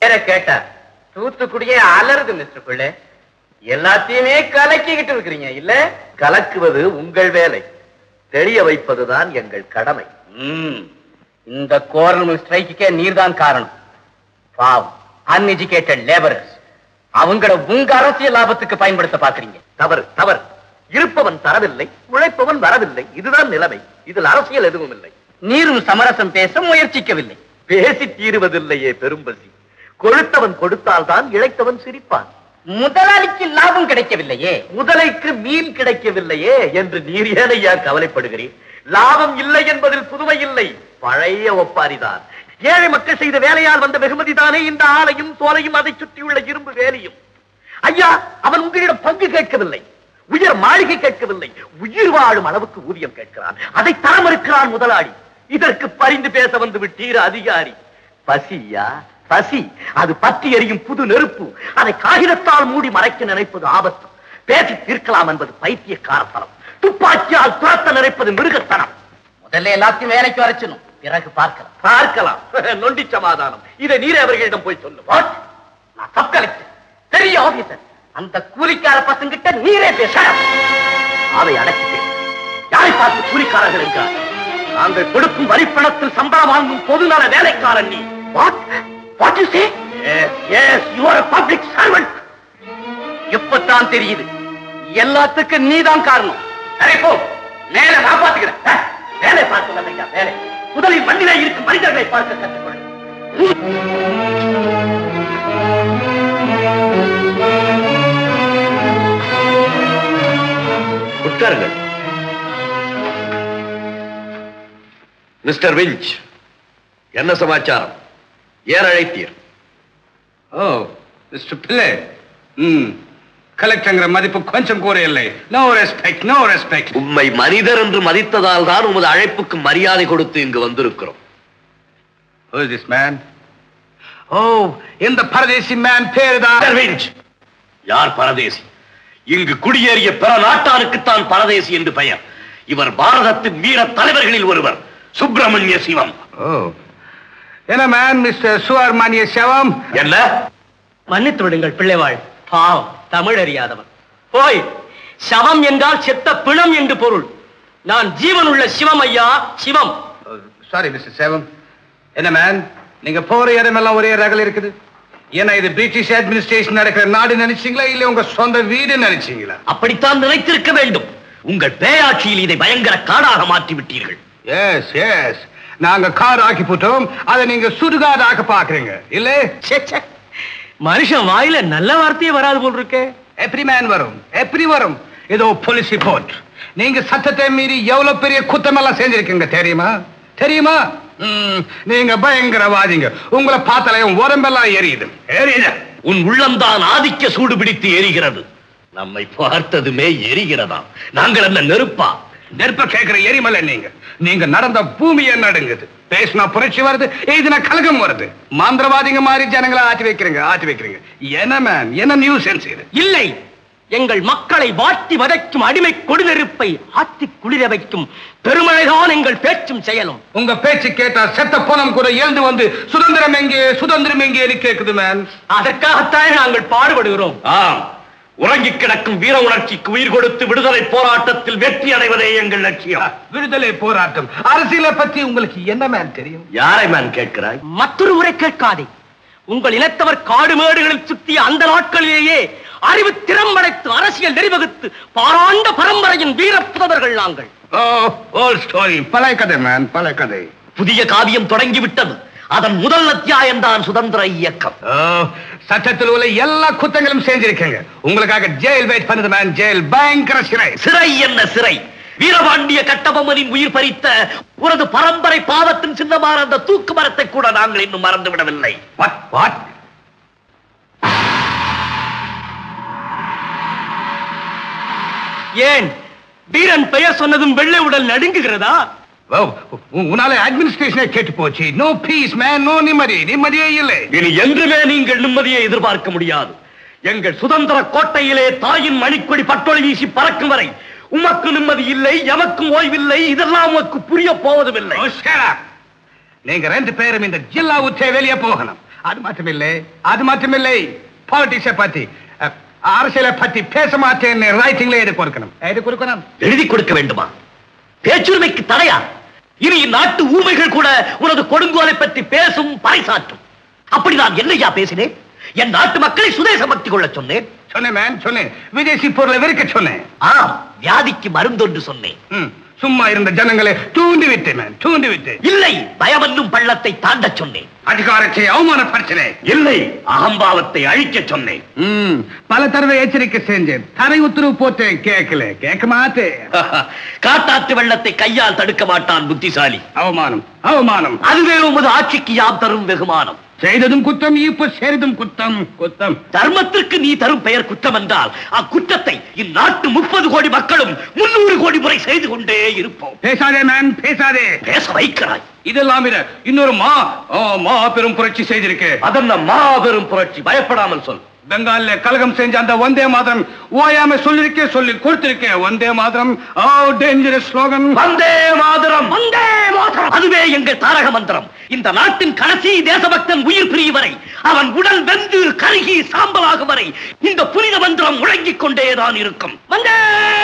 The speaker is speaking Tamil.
கேட்டா தூத்துக்குடியே அலருது மிஸ்டர் பிள்ளை. எல்லாத்தையுமே கலக்கிக்கிட்டு இருக்கிறீங்க இல்ல? கலக்குவது உங்கள் வேலை, தெரிய வைப்பதுதான் எங்கள் கடமை. இந்த கோரல் ஸ்ட்ரைக்கே நீர்தான் காரணம். பாவம் அன்எஜுகேட்டட் லேபரர்ஸ், அவங்கள உங்க அரசியல் லாபத்துக்கு பயன்படுத்த பாக்குறீங்க. தவறு தவறு. இருப்பவன் தரவில்லை, உழைப்பவன் வரவில்லை. இதுதான் நிலைமை. இதில் அரசியல் எதுவும் இல்லை. நீரும் சமரசம் பேச முயற்சிக்கவில்லை. பேசி தீருவதில்லையே பெரும்பசி. கொழுத்தவன் கொடுத்தால் தான் இழைத்தவன் சிரிப்பான். முதலாளிக்கு லாபம் கிடைக்கவில்லையே, முதலைக்கு மீன் கிடைக்கவில்லையே என்று நீர் ஏனையா கவலைப்படுகிறேன்? லாபம் இல்லை என்பதில் புதுமை இல்லை, பழைய ஒப்பாரிதான். ஏழை மக்கள் செய்த வேலையால் வந்த வெகுமதி தானே இந்த ஆலையும் சோலையும் அதை சுற்றியுள்ள இரும்பு வேலையும். ஐயா, அவன் உங்களிடம் பங்கு கேட்கவில்லை, உயர் மாளிகை கேட்கவில்லை, உயிர் வாழும் அளவுக்கு ஊதியம் கேட்கிறான். அதை தர மறுக்கிறான் முதலாளி. இதற்கு பரிந்து பேச வந்து விட்டீர் அதிகாரி. பசியா பசி, அது பற்றி எரியும் புது நெருப்பு. அதை காகிதத்தால் மூடி மறைக்க நினைப்பது ஆபத்து. பேசி தீர்க்கலாம் என்பது பைத்தியக்காரத்தனம். துப்பாக்கியால் துரத்த நினைப்பது மிருகத்தனம். முதல்ல எல்லாத்தையும் வேலைக்கு வரச்சணும், பிறகு பார்க்கலாம். நொண்டி சமாதானம். இதை நீரே அவர்களிடம் போய் சொல்லு. நான் சப் கலெக்டர், பெரிய ஆபீசர். அந்த கூலிக்கார பசங்கிட்ட நீரே பேச. அதை அடக்கிட்டேன். யாரை பார்த்து கூலிக்காரர்கள் என்றார்? நாங்கள் கொடுக்கும் வரிப்பணத்தில் சம்பளம் வாங்கும் பொதுநல வேலைக்காரன் நீ. What you say? Yes, you are a public servant. எப்பத்தான் தெரியுது எல்லாத்துக்கும் நீதான் காரணம். போ, மேல நான் பார்த்துக்கிறேன். வேலை பார்க்க ஐயா, வேலை. முதலில் மண்ணிலே இருக்கும் மனிதர்களை பார்க்க கற்றுக்கொள். உட்காருங்கள். மிஸ்டர் விஞ்ச், என்ன சமாச்சாரம்? ஏன் அழைத்தீர்? ஓ மிஸ்டர் பிள்ளை, கலெக்டர் மதிப்பு கொஞ்சம் கூட இல்லை. No respect, no respect. உம்மை மனிதர் என்று மதித்ததால் தான் உமது அழைப்புக்கு மரியாதை கொடுத்து இங்கு வந்திருக்கிறோம். Who is this man? Oh, இந்த பரதேசி மேன் பேருதான் விஞ்ச். யார் பரதேசி? இங்கு குடியேறிய பிற நாட்டாருக்குத்தான் பரதேசி என்று பெயர். இவர் பாரதத்தின் வீர தலைவர்களில் ஒருவர், சுப்பிரமணிய சிவம். என்ன மேன் மிஸ்டர் சுப்பிரமணிய சிவம்? என்ன? மன்னித்து விடுங்கள் பிள்ளைவாள், பாவம் தமிழ் அறியாதவன். போய், சவம் என்றால் செத்த பிணம் என்று பொருள். நான் ஜீவன் உள்ள சிவம் ஐயா, சிவம். சாரி மிஸ்டர் சிவம். என்ன மேன், நீங்க போற இடமெல்லாம் ஒரே ரகல் இருக்குது. ஏன்னா இது பிரிட்டிஷ் அட்மினிஸ்ட்ரேஷன் நடக்கிற நாடு நினைச்சீங்களா, இல்ல உங்க சொந்த வீடு நினைச்சீங்களா? அப்படித்தான் நினைத்திருக்க வேண்டும். உங்கள் பேயாட்சியில் இதை பயங்கர காடாக மாற்றி விட்டீர்கள். எஸ் எஸ், நாங்க கார் ஆக்கி போட்டோம், அதை நீங்க சுடுகாடாக பாக்குறீங்க இல்ல? மனுஷன் வாயில நல்ல வார்த்தையே வராது போல் இருக்கு. எப்படி மேன் வரும்? எப்படி வரும்? ஏதோ போலீஸ் ரிப்போர்ட். நீங்க சட்டத்தை மீறி எவ்வளவு பெரிய குற்றம் எல்லாம் செஞ்சிருக்கீங்க தெரியுமா? தெரியுமா? நீங்க பயங்கரவாதிங்க. உங்களை பார்த்தாலையும் உடம்பெல்லாம் எரியுது. உன் உள்ளம்தான் ஆதிக்க சூடு பிடித்து எரிகிறது. நம்மை பார்த்ததுமே எரிகிறதா? நாங்கள் என்ன நெருப்பா? நெருப்ப கேட்கிற எரிமலை நீங்க. நீங்க நடந்த பூமியை நடுங்குது. பேசினா புரட்சி வருது, எழுதினா கலகம் வருது. மந்திரவாதிங்க மாதிரி ஜனங்களை ஆட்டி வைக்கிறீங்க. என்ன மேன், என்ன நியூஸ் இது? இல்லை, எங்கள் மக்களை வாட்டி வதைக்கும் அடிமை கொடுநெருப்பை ஆத்தி குளிர வைக்கும் பெருமழைதான் எங்கள் பேச்சும் செயலும். உங்க பேச்சு கேட்டா செத்த போனம் கூட எழுந்து வந்து சுதந்திரம் எங்கே கேக்குது மேன். அதற்காகத்தான் நாங்கள் பாடுபடுகிறோம். உறங்கி கிடக்கும் வீர உணர்ச்சிக்கு உயிர் கொடுத்து விடுதலை போராட்டத்தில் வெற்றி அடைவதே எங்கள் லட்சியம். விடுதலை போராட்டம், அரசியலை பத்தி உங்களுக்கு என்ன மேன் தெரியும்? யாரை மேன் கேட்கிறாய்? மற்றொரு முறை கேட்காதே. உங்கள் இனத்தவர் காடு மேடுகளில் சுற்றிய அந்த நாட்களிலேயே அறிவு திறம்படைத்து அரசியல் நெறிவகுத்து பாராண்ட பரம்பரையின் வீர புதவர்கள் நாங்கள். பழைய கதை மேன், பழைய கதை. புதிய காவியம் தொடங்கிவிட்டது. அதன் முதல் அத்தியாயம் தான் சுதந்திர இயக்கம். சட்டத்தில் உள்ள எல்லா குற்றங்களும் செஞ்சிருக்கீங்க. உங்களுக்காக ஜெயில் வெயிட் பண்ணது மேன். ஜெயில், பயங்கர சிறை. சிறை என்ன சிறை? வீரபாண்டிய கட்டபொம்மனின் உயிர் பறித்த உனது பரம்பரை பாவத்தின் சின்னமான அந்த தூக்கு மரத்தை கூட நாங்கள் இன்னும் மறந்து விடவில்லை. ஏன் வீரன் பெயர் சொன்னதும் வெள்ளை உடல் நடுங்குகிறதா? உன்னால அட்மினிஸ்ட்ரேஷனே கேட்டு போச்சு. நோ பீஸ் மேன், நோ நிம்மதியே இல்லை. இனி என்றுமே நீங்கள் நிம்மதியை எதிர்பார்க்க முடியாது. எங்கள் சுதந்திர கோட்டையிலே தாயின் மணிக்கொடி பட்டொளி வீசி பறக்கும் வரை உமக்கு நிம்மதி இல்லை, எமக்கும் ஓய்வில்லை. இதெல்லாம் உமக்கு புரிய போவதும் இல்லை. நீங்க ரெண்டு பேரும் இந்த ஜில்லா விட்டே வெளியே போகணும். அது மட்டுமில்லை பாலிட்டிக்ஸை பத்தி அரசியலை பத்தி பேச மாட்டேன்னு ரைட்டிங்ல கொடுக்கணும் எழுதி கொடுக்க வேண்டுமா? பேச்சுரிமைக்கு தடையா? இனி நாட்டு ஊமைகள் கூட உனது கொடுங்கோலை பற்றி பேசும் பறைசாற்றும். அப்படி நான் என்னையா பேசினேன்? என் நாட்டு மக்களை சுதேச பக்தி கொள்ள சொன்னேன். சொன்னேன். விதேசி பொருளை வெறுக்க சொன்னேன். வியாதிக்கு மருந்தொன்று சொன்னேன். சும்மா இருந்த ஜனங்களை தூண்டி விட்டேன். இல்லை, பயமன்னும் பள்ளத்தை தாண்ட சொன்னேன். அதிகாரத்தை அவமானப்படுத்தினேன். இல்லை, அகம்பாவத்தை அழிக்க சொன்னேன். பல தடவை எச்சரிக்கை செஞ்சேன். தரை உத்தரவு போட்டேன். கேட்க மாட்டேன். காட்டாற்று வெள்ளத்தை கையால் தடுக்க மாட்டான் புத்திசாலி. அவமானம். அதுவே உமது ஆட்சிக்கு யாம் தரும் வெகுமானம். செய்ததும் குற்றம், இப்ப செய்ததும் குற்றம். தர்மத்திற்கு நீ தரும் பெயர் குற்றம் என்றால் அக்குற்றத்தை இந்நாட்டு 30 கோடி மக்களும் 300 கோடி முறை செய்து கொண்டே இருப்போம். பேசாதே. பேச வைக்கிறாய். இதெல்லாம் இன்னொரு பெரும் புரட்சி செய்திருக்கேன். அதென்ன மாபெரும் புரட்சி? பயப்படாமல் சொல். பெங்கால்ல கலகம் செஞ்ச அந்த வந்தே மாதரம் ஓயாம சொல்லி கொடுத்திருக்கேன். Vande Mataram dangerous slogan. வந்தே மாதரம். அதுவே எங்கள் தாரக மந்திரம். இந்த நாட்டின் கடைசி தேசபக்தன் உயிர் பிரியும் வரை, அவன் உடல் வெந்து கருகி சாம்பலாகும் வரை இந்த புனித மந்திரம் முழங்கிக் கொண்டேதான் இருக்கும். வந்தே